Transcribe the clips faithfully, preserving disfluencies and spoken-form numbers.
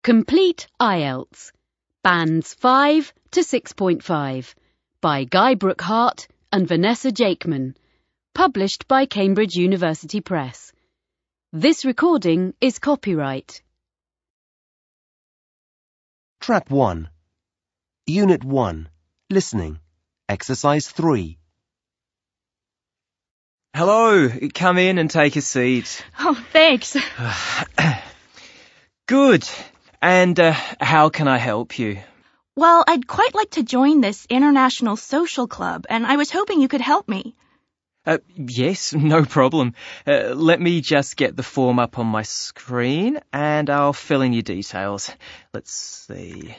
Complete I E L T S, Bands five to six point five, by Guy Brookhart and Vanessa Jakeman, published by Cambridge University Press. This recording is copyright. Track one. Unit one. Listening. Exercise three. Hello, come in and take a seat. Oh, thanks. Good. And uh, how can I help you? Well, I'd quite like to join this international social club, and I was hoping you could help me. Uh, yes, no problem. Uh, let me just get the form up on my screen and I'll fill in your details. Let's see.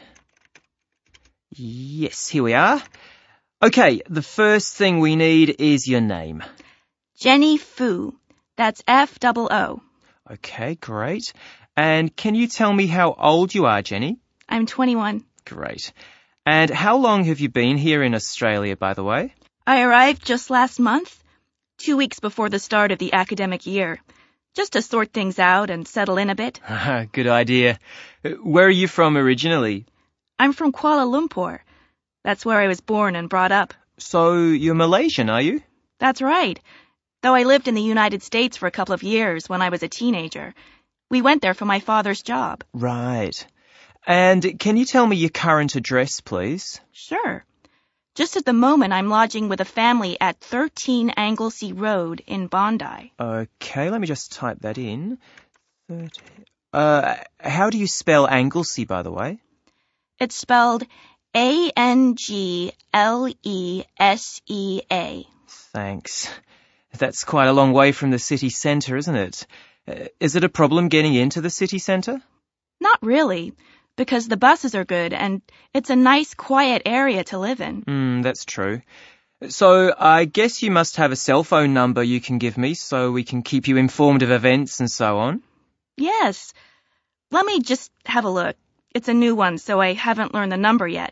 Yes, here we are. Okay, the first thing we need is your name. Jenny Fu. That's F O O. Okay, great. And can you tell me how old you are, Jenny? I'm twenty-one. Great. And how long have you been here in Australia, by the way? I arrived just last month, two weeks before the start of the academic year, just to sort things out and settle in a bit. Good idea. Where are you from originally? I'm from Kuala Lumpur. That's where I was born and brought up. So you're Malaysian, are you? That's right. Though I lived in the United States for a couple of years when I was a teenager. We went there for my father's job. Right. And can you tell me your current address, please? Sure. Just at the moment, I'm lodging with a family at thirteen Anglesey Road in Bondi. Okay, let me just type that in. thirteen. Uh, how do you spell Anglesey, by the way? It's spelled A N G L E S E A. Thanks. That's quite a long way from the city centre, isn't it? Uh, is it a problem getting into the city centre? Not really, because the buses are good and it's a nice, quiet area to live in. Hmm, that's true. So I guess you must have a cell phone number you can give me so we can keep you informed of events and so on. Yes. Let me just have a look. It's a new one, so I haven't learned the number yet.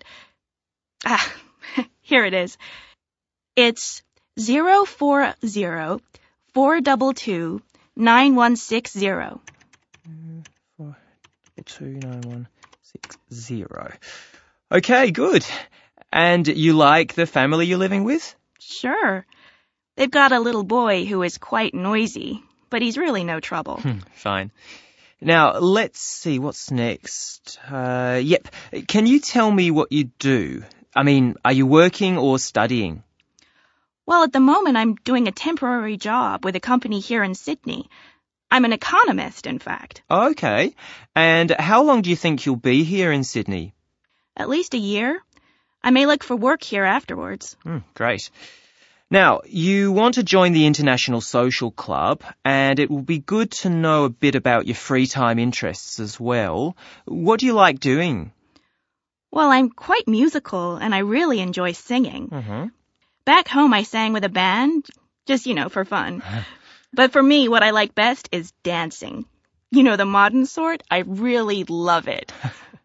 Ah, here it is. It's zero four zero four two two nine one six zero. Four two nine one six zero. Okay, good. And you like the family you're living with? Sure. They've got a little boy who is quite noisy, but he's really no trouble. Fine. Now, let's see, what's next? Uh, yep. Can you tell me what you do? I mean, are you working or studying? Well, at the moment, I'm doing a temporary job with a company here in Sydney. I'm an economist, in fact. Okay. And how long do you think you'll be here in Sydney? At least a year. I may look for work here afterwards. Mm, great. Now, you want to join the International Social Club, and it will be good to know a bit about your free time interests as well. What do you like doing? Well, I'm quite musical, and I really enjoy singing. Mm-hmm. Back home, I sang with a band, just, you know, for fun. But for me, what I like best is dancing. You know, the modern sort, I really love it.